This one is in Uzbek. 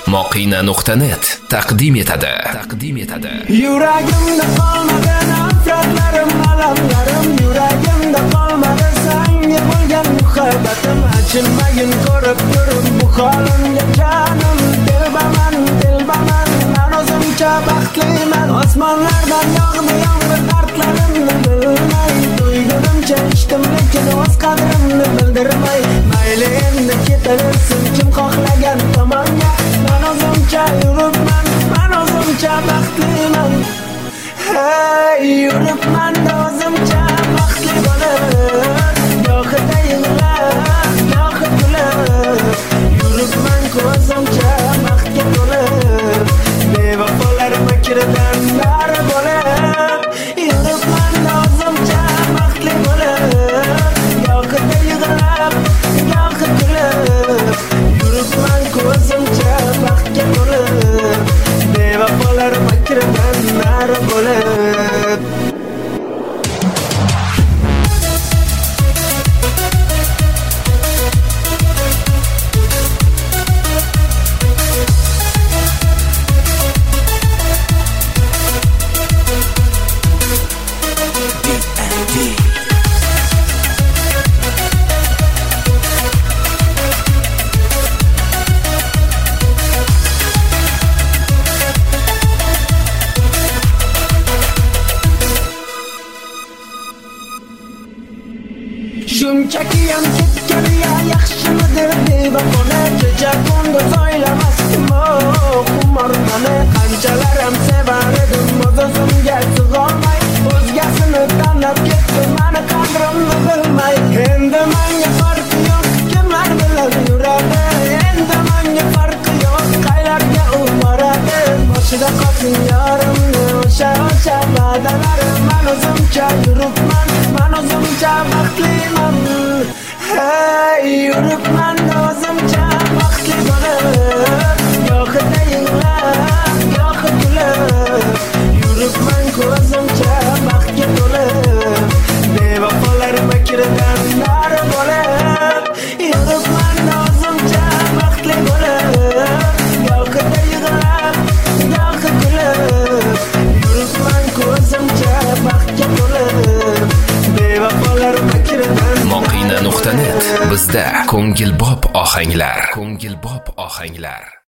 Moqina.net taqdim etadi. Yuragimda qolmadi nafratlarim, alamlarim. Yuragimda qolmadi senga bo'lgan muhabbatim. Achinmagin ko'rib bu holimga jonim. Dilbaman, men o'zimcha baxtliman. Osmonlardan yog'di yomg'ir, dardlarimni bilmay. To'ygunimcha ichdim, lekin o'z qadrimni bildirmay. Mayli endi ketaversin kim xohlagan tomonga. Men o'zimcha yuribman, men o'zimcha baxtliman. Hey, yuribman o'zimcha baxtli bo'lib, gohida yig'lab, gohida kulib. Yuribman o'zimcha baxtga to'lib, bevafolar makridan nari bo'lib. Yuribman o'zimcha baxtli bo'lib, gohida yig'lab, gohida kulib. Yuribman o'zimcha baxtga to'lib, bevafolar makridan nari bo'lib. Shunchaki ham ketgani yaxshimidir bevafona. Kecha kunduz o'ylamasdim umormani. Qanchalar ham sevar edim o'zimga sig'olmay. O'zgasini tanlab ketdim mani qadrimni bilmay. Endi menga farqi yo'q kimlar bilan yuradi. Endi menga farqi yo'q qaylarga u boradi. Boshida qolsin yorimni o'sha va'dalarim. Men o'zimcha yuribman, men o'zimcha baxtliman. Hey, yuribman o'zimcha baxtli bo'lib, gohida yig'lab, gohida kulib. Yuribman o'zimcha baxtga to'lib, bevafolar makridan nari bo'lib. Yuribman o'zimcha baxtli bo'lib, gohida yig'lab, gohida kulib. Yuribman o'zimcha baxtga to'lib, bevafolar makridan. Moqina.net bizda ko'ngilbop ohanglar.